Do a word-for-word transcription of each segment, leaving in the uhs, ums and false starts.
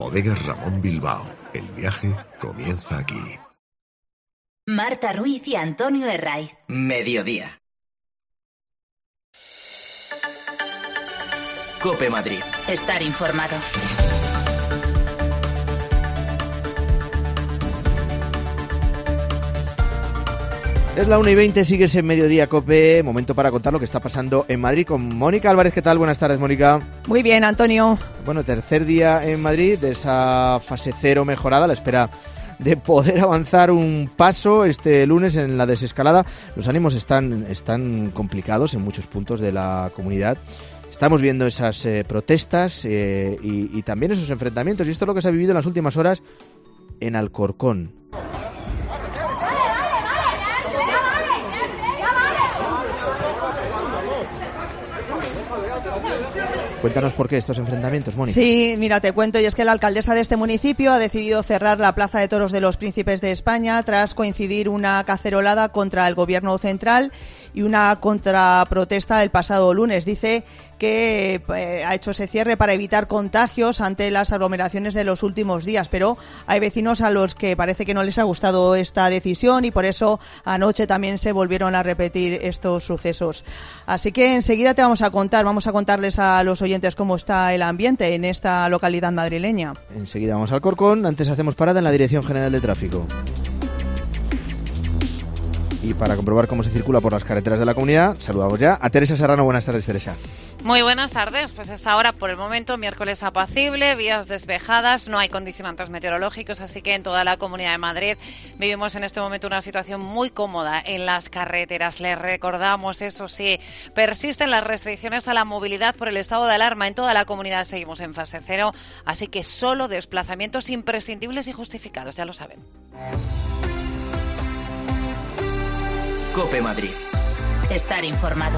Bodegas Ramón Bilbao. El viaje comienza aquí. Marta Ruiz y Antonio Herraiz. Mediodía. COPE Madrid. Estar informado. Es la una y veinte, sigues en Mediodía COPE, momento para contar lo que está pasando en Madrid con Mónica Álvarez. ¿Qué tal? Buenas tardes, Mónica. Muy bien, Antonio. Bueno, tercer día en Madrid de esa fase cero mejorada, a la espera de poder avanzar un paso este lunes en la desescalada. Los ánimos están, están complicados en muchos puntos de la comunidad. Estamos viendo esas eh, protestas eh, y, y también esos enfrentamientos, y esto es lo que se ha vivido en las últimas horas en Alcorcón. Cuéntanos por qué estos enfrentamientos, Mónica. Sí, mira, te cuento, y es que la alcaldesa de este municipio ha decidido cerrar la Plaza de Toros de los Príncipes de España tras coincidir una cacerolada contra el gobierno central y una contraprotesta el pasado lunes. Dice que eh, ha hecho ese cierre para evitar contagios ante las aglomeraciones de los últimos días, pero hay vecinos a los que parece que no les ha gustado esta decisión y por eso anoche también se volvieron a repetir estos sucesos. Así que enseguida te vamos a contar, vamos a contarles a los oyentes cómo está el ambiente en esta localidad madrileña. Enseguida vamos al Alcorcón, antes hacemos parada en la Dirección General de Tráfico. Y para comprobar cómo se circula por las carreteras de la comunidad, saludamos ya a Teresa Serrano. Buenas tardes, Teresa. Muy buenas tardes, pues esta hora por el momento miércoles apacible, vías despejadas, no hay condicionantes meteorológicos, así que en toda la Comunidad de Madrid vivimos en este momento una situación muy cómoda en las carreteras. Les recordamos, eso sí, persisten las restricciones a la movilidad por el estado de alarma. En toda la comunidad seguimos en fase cero, así que solo desplazamientos imprescindibles y justificados, ya lo saben. COPE Madrid. Estar informado.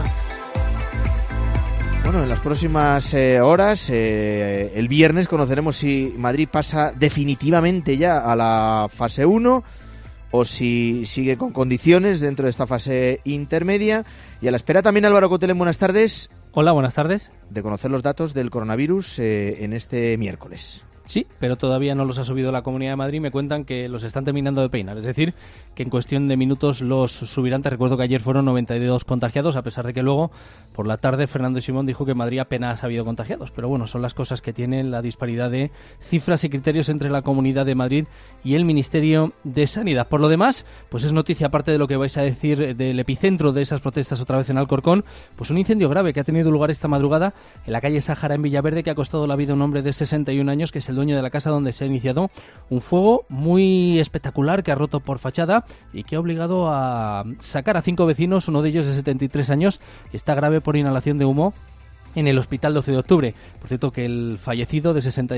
Bueno, en las próximas eh, horas, eh, el viernes, conoceremos si Madrid pasa definitivamente ya a la fase uno o si sigue con condiciones dentro de esta fase intermedia. Y a la espera también Álvaro Cotelén, buenas tardes. Hola, buenas tardes. De conocer los datos del coronavirus eh, en este miércoles. Sí, pero todavía no los ha subido la Comunidad de Madrid. Me cuentan que los están terminando de peinar. Es decir, que en cuestión de minutos los subirán. Te recuerdo que ayer fueron noventa y dos contagiados, a pesar de que luego, por la tarde, Fernando Simón dijo que en Madrid apenas ha habido contagiados. Pero bueno, son las cosas que tienen la disparidad de cifras y criterios entre la Comunidad de Madrid y el Ministerio de Sanidad. Por lo demás, pues es noticia, aparte de lo que vais a decir del epicentro de esas protestas otra vez en Alcorcón, pues un incendio grave que ha tenido lugar esta madrugada en la calle Sáhara, en Villaverde, que ha costado la vida a un hombre de sesenta y un años, que es el dueño de la casa donde se ha iniciado un fuego muy espectacular que ha roto por fachada y que ha obligado a sacar a cinco vecinos, uno de ellos de setenta y tres años, está grave por inhalación de humo en el Hospital doce de octubre. Por cierto, que el fallecido de sesenta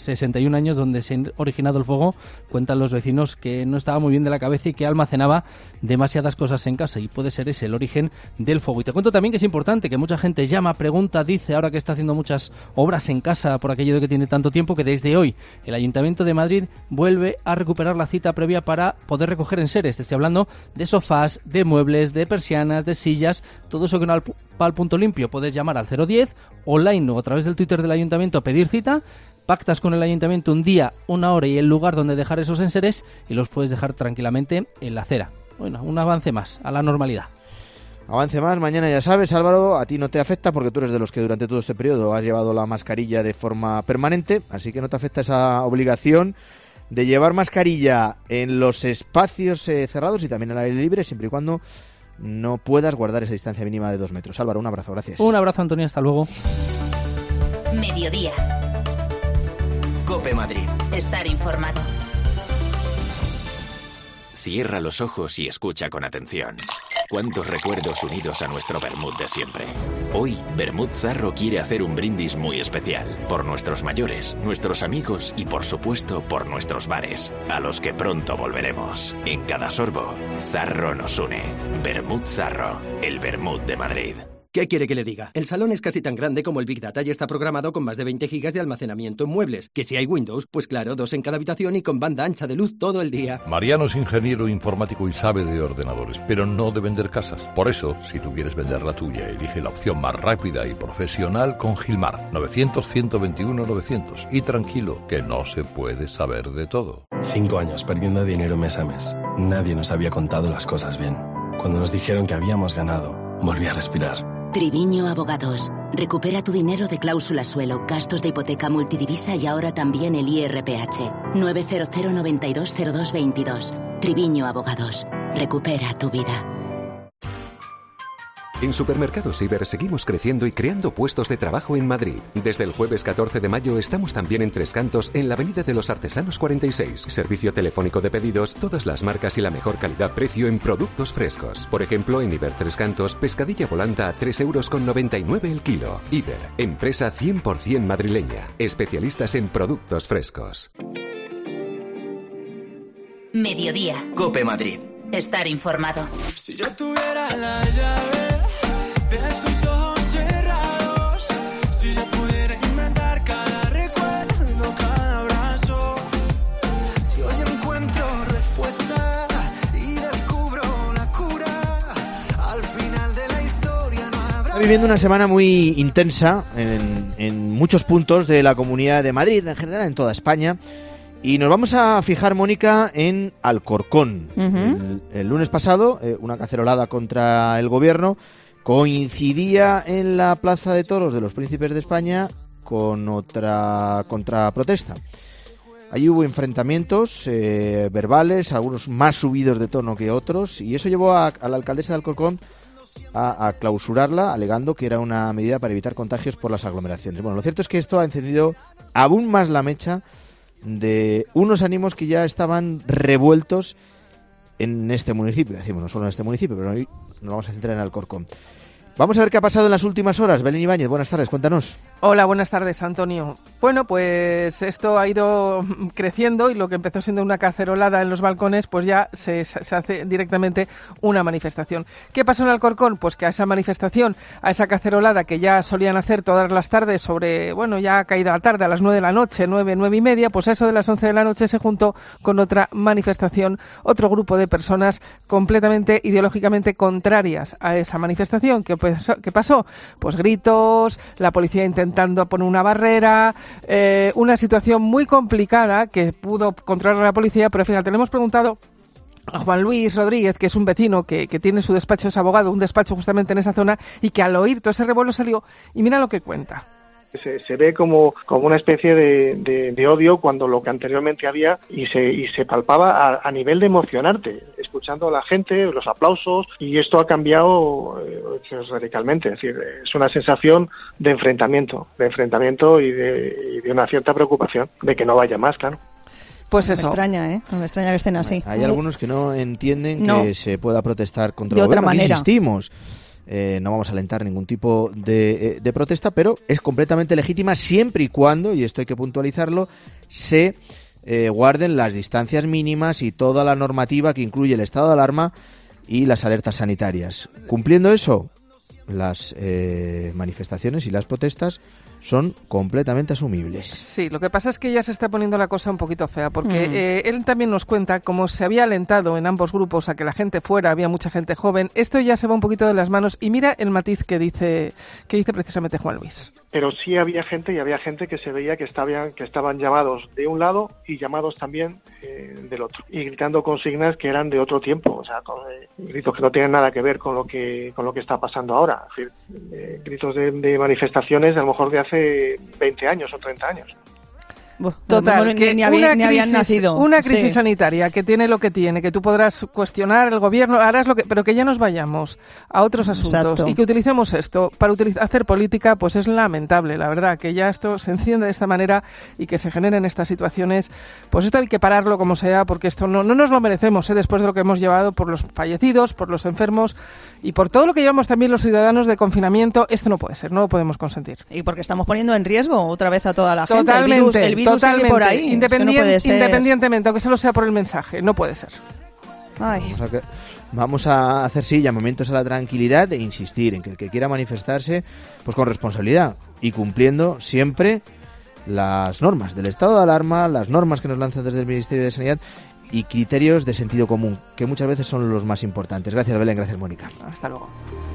y un años, donde se ha originado el fuego, cuentan los vecinos que no estaba muy bien de la cabeza y que almacenaba demasiadas cosas en casa, y puede ser ese el origen del fuego. Y te cuento también que es importante, que mucha gente llama, pregunta, dice, ahora que está haciendo muchas obras en casa por aquello de que tiene tanto tiempo, que desde hoy el Ayuntamiento de Madrid vuelve a recuperar la cita previa para poder recoger enseres. Te estoy hablando de sofás, de muebles, de persianas, de sillas, todo eso que no va al punto limpio. Puedes llamar al cero diez, online o a través del Twitter del Ayuntamiento a pedir cita, pactas con el Ayuntamiento un día, una hora y el lugar donde dejar esos enseres y los puedes dejar tranquilamente en la acera. Bueno, un avance más a la normalidad. Avance más, mañana ya sabes, Álvaro, a ti no te afecta porque tú eres de los que durante todo este periodo has llevado la mascarilla de forma permanente, así que no te afecta esa obligación de llevar mascarilla en los espacios eh, cerrados y también al aire libre, siempre y cuando no puedas guardar esa distancia mínima de dos metros. Álvaro, un abrazo, gracias. Un abrazo, Antonio, hasta luego. Mediodía. COPE Madrid. Estar informado. Cierra los ojos y escucha con atención. ¿Cuántos recuerdos unidos a nuestro vermut de siempre? Hoy, Vermut Zarro quiere hacer un brindis muy especial. Por nuestros mayores, nuestros amigos y, por supuesto, por nuestros bares, a los que pronto volveremos. En cada sorbo, Zarro nos une. Vermut Zarro, el vermut de Madrid. ¿Qué quiere que le diga? El salón es casi tan grande como el Big Data y está programado con más de veinte gigas de almacenamiento en muebles. Que si hay Windows, pues claro, dos en cada habitación y con banda ancha de luz todo el día. Mariano es ingeniero informático y sabe de ordenadores, pero no de vender casas. Por eso, si tú quieres vender la tuya, elige la opción más rápida y profesional con Gilmar. novecientos, ciento veintiuno, novecientos. Y tranquilo, que no se puede saber de todo. Cinco años perdiendo dinero mes a mes. Nadie nos había contado las cosas bien. Cuando nos dijeron que habíamos ganado, volví a respirar. Triviño Abogados. Recupera tu dinero de cláusula suelo, gastos de hipoteca multidivisa y ahora también el I R P H. nueve cero cero, noventa y dos, cero dos veintidós. Triviño Abogados. Recupera tu vida. En Supermercados Iber seguimos creciendo y creando puestos de trabajo en Madrid. Desde el jueves catorce de mayo estamos también en Tres Cantos, en la Avenida de los Artesanos cuarenta y seis. Servicio telefónico de pedidos, todas las marcas y la mejor calidad-precio en productos frescos. Por ejemplo, en Iber Tres Cantos, pescadilla volanta a tres euros con noventa y nueve el kilo. Iber, empresa cien por ciento madrileña. Especialistas en productos frescos. Mediodía. COPE Madrid. Estar informado. Si yo tuviera la llave de tus ojos cerrados, si yo pudiera inventar cada recuerdo, cada abrazo, si hoy encuentro respuesta y descubro la cura, al final de la historia no habrá... Está viviendo una semana muy intensa en, en muchos puntos de la Comunidad de Madrid, en general en toda España. Y nos vamos a fijar, Mónica, en Alcorcón. Uh-huh. el, el lunes pasado, eh, una cacerolada contra el gobierno coincidía en la Plaza de Toros de los Príncipes de España con otra contraprotesta. Allí hubo enfrentamientos eh, verbales, algunos más subidos de tono que otros, y eso llevó a, a la alcaldesa de Alcorcón a, a clausurarla, alegando que era una medida para evitar contagios por las aglomeraciones. Bueno, lo cierto es que esto ha encendido aún más la mecha de unos ánimos que ya estaban revueltos en este municipio. Decimos, no solo en este municipio, pero hoy nos vamos a centrar en Alcorcón. Vamos a ver qué ha pasado en las últimas horas. Belén Ibáñez, buenas tardes, cuéntanos. Hola, buenas tardes, Antonio. Bueno, pues esto ha ido creciendo y lo que empezó siendo una cacerolada en los balcones, pues ya se, se hace directamente una manifestación. ¿Qué pasó en Alcorcón? Pues que a esa manifestación, a esa cacerolada que ya solían hacer todas las tardes sobre, bueno, ya caída la tarde, a las nueve de la noche, nueve, nueve y media, pues a eso de las once de la noche se juntó con otra manifestación, otro grupo de personas completamente ideológicamente contrarias a esa manifestación. ¿Qué, pues, qué pasó? Pues gritos, la policía intentando intentando poner una barrera, eh, una situación muy complicada que pudo controlar la policía, pero fíjate, le hemos preguntado a Juan Luis Rodríguez, que es un vecino que, que tiene su despacho, es abogado, un despacho justamente en esa zona, y que al oír todo ese revuelo salió, y mira lo que cuenta. Se, se ve como, como una especie de, de, de odio cuando lo que anteriormente había y se, y se palpaba a, a nivel de emocionarte, escuchando a la gente, los aplausos, y esto ha cambiado eh, radicalmente. Es decir, es una sensación de enfrentamiento, de enfrentamiento y de, y de una cierta preocupación de que no vaya más, claro. Pues eso. Me extraña, ¿eh? Me extraña que estén así. Hay algunos que no entienden no. que se pueda protestar contra de el otra gobierno. manera. Insistimos. Eh, no vamos a alentar ningún tipo de, de protesta, pero es completamente legítima siempre y cuando, y esto hay que puntualizarlo, se eh, guarden las distancias mínimas y toda la normativa que incluye el estado de alarma y las alertas sanitarias. Cumpliendo eso, las eh, manifestaciones y las protestas son completamente asumibles. Sí, lo que pasa es que ya se está poniendo la cosa un poquito fea, porque Mm. eh, él también nos cuenta cómo se había alentado en ambos grupos a que la gente fuera, había mucha gente joven. Esto ya se va un poquito de las manos y mira el matiz que dice que dice precisamente Juan Luis. Pero sí había gente y había gente que se veía que estaban, que estaban llamados de un lado y llamados también eh, del otro, y gritando consignas que eran de otro tiempo, o sea, con, eh, gritos que no tienen nada que ver con lo que con lo que está pasando ahora, es decir, eh, gritos de, de manifestaciones a lo mejor de hace veinte años o treinta años. Total, ni, que ni, una había, crisis, ni habían nacido. Una crisis Sí. sanitaria que tiene lo que tiene, que tú podrás cuestionar el gobierno, harás lo que, pero que ya nos vayamos a otros asuntos. Exacto. Y que utilicemos esto para utiliz- hacer política, pues es lamentable, la verdad, que ya esto se encienda de esta manera y que se generen estas situaciones. Pues esto hay que pararlo como sea, porque esto no, no nos lo merecemos, ¿eh? Después de lo que hemos llevado por los fallecidos, por los enfermos y por todo lo que llevamos también los ciudadanos de confinamiento. Esto no puede ser, no lo podemos consentir. Y porque estamos poniendo en riesgo otra vez a toda la gente. Totalmente, el virus, el virus totalmente. sigue por ahí. Independien- Es que no puede ser. Independientemente, aunque solo sea por el mensaje, no puede ser. Ay. Vamos a, que- vamos a hacer sí llamamientos a la tranquilidad e insistir en que el que quiera manifestarse, pues con responsabilidad y cumpliendo siempre las normas del estado de alarma, las normas que nos lanzan desde el Ministerio de Sanidad y criterios de sentido común, que muchas veces son los más importantes. Gracias, Belén. Gracias, Mónica. Hasta luego.